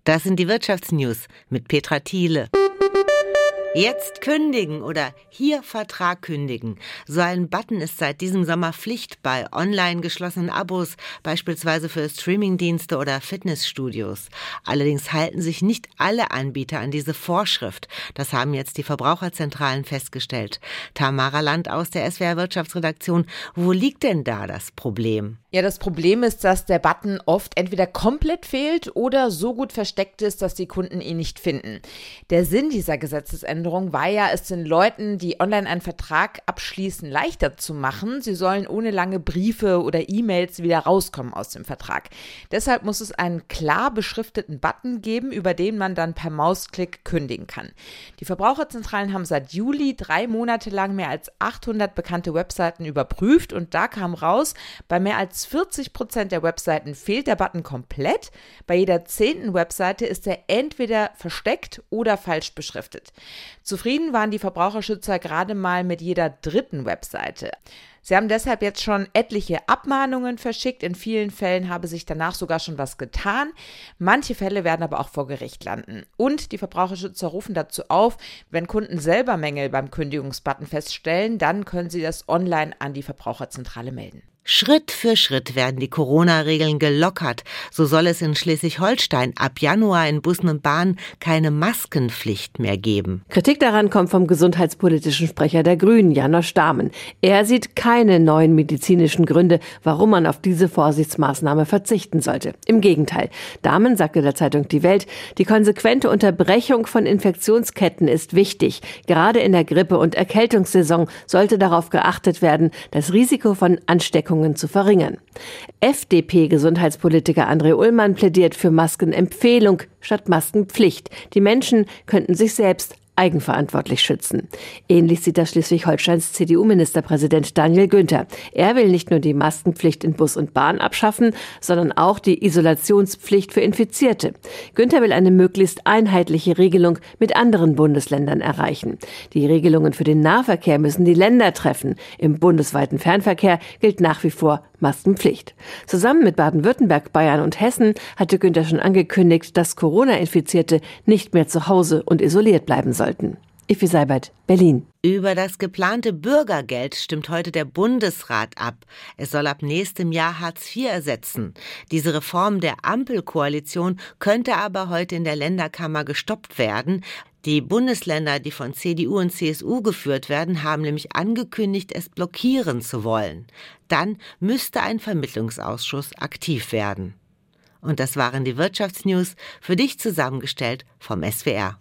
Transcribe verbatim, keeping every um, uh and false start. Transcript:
Das sind die Wirtschaftsnews mit Petra Thiele. Jetzt kündigen oder hier Vertrag kündigen. So ein Button ist seit diesem Sommer Pflicht bei online geschlossenen Abos, beispielsweise für Streamingdienste oder Fitnessstudios. Allerdings halten sich nicht alle Anbieter an diese Vorschrift. Das haben jetzt die Verbraucherzentralen festgestellt. Tamara Land aus der S W R Wirtschaftsredaktion. Wo liegt denn da das Problem? Ja, das Problem ist, dass der Button oft entweder komplett fehlt oder so gut versteckt ist, dass die Kunden ihn nicht finden. Der Sinn dieser Gesetzesänderung war ja, es den Leuten, die online einen Vertrag abschließen, leichter zu machen. Sie sollen ohne lange Briefe oder E-Mails wieder rauskommen aus dem Vertrag. Deshalb muss es einen klar beschrifteten Button geben, über den man dann per Mausklick kündigen kann. Die Verbraucherzentralen haben seit Juli drei Monate lang mehr als achthundert bekannte Webseiten überprüft und da kam raus, bei mehr als vierzig Prozent der Webseiten fehlt der Button komplett. Bei jeder zehnten Webseite ist er entweder versteckt oder falsch beschriftet. Zufrieden waren die Verbraucherschützer gerade mal mit jeder dritten Webseite. Sie haben deshalb jetzt schon etliche Abmahnungen verschickt. In vielen Fällen habe sich danach sogar schon was getan. Manche Fälle werden aber auch vor Gericht landen. Und die Verbraucherschützer rufen dazu auf, wenn Kunden selber Mängel beim Kündigungsbutton feststellen, dann können sie das online an die Verbraucherzentrale melden. Schritt für Schritt werden die Corona-Regeln gelockert. So soll es in Schleswig-Holstein ab Januar in Bussen und Bahnen keine Maskenpflicht mehr geben. Kritik daran kommt vom gesundheitspolitischen Sprecher der Grünen, Janosch Dahmen. Er sieht keine neuen medizinischen Gründe, warum man auf diese Vorsichtsmaßnahme verzichten sollte. Im Gegenteil. Dahmen sagte der Zeitung Die Welt, die konsequente Unterbrechung von Infektionsketten ist wichtig. Gerade in der Grippe- und Erkältungssaison sollte darauf geachtet werden, das Risiko von Ansteckung zu verringern. F D P-Gesundheitspolitiker André Ullmann plädiert für Maskenempfehlung statt Maskenpflicht. Die Menschen könnten sich selbst eigenverantwortlich schützen. Ähnlich sieht das Schleswig-Holsteins C D U-Ministerpräsident Daniel Günther. Er will nicht nur die Maskenpflicht in Bus und Bahn abschaffen, sondern auch die Isolationspflicht für Infizierte. Günther will eine möglichst einheitliche Regelung mit anderen Bundesländern erreichen. Die Regelungen für den Nahverkehr müssen die Länder treffen. Im bundesweiten Fernverkehr gilt nach wie vor Maskenpflicht. Zusammen mit Baden-Württemberg, Bayern und Hessen hatte Günther schon angekündigt, dass Corona-Infizierte nicht mehr zu Hause und isoliert bleiben sollten. Ivi Seibert, Berlin. Über das geplante Bürgergeld stimmt heute der Bundesrat ab. Es soll ab nächstem Jahr Hartz vier ersetzen. Diese Reform der Ampelkoalition könnte aber heute in der Länderkammer gestoppt werden. Die Bundesländer, die von C D U und C S U geführt werden, haben nämlich angekündigt, es blockieren zu wollen. Dann müsste ein Vermittlungsausschuss aktiv werden. Und das waren die Wirtschaftsnews, für dich zusammengestellt vom S W R.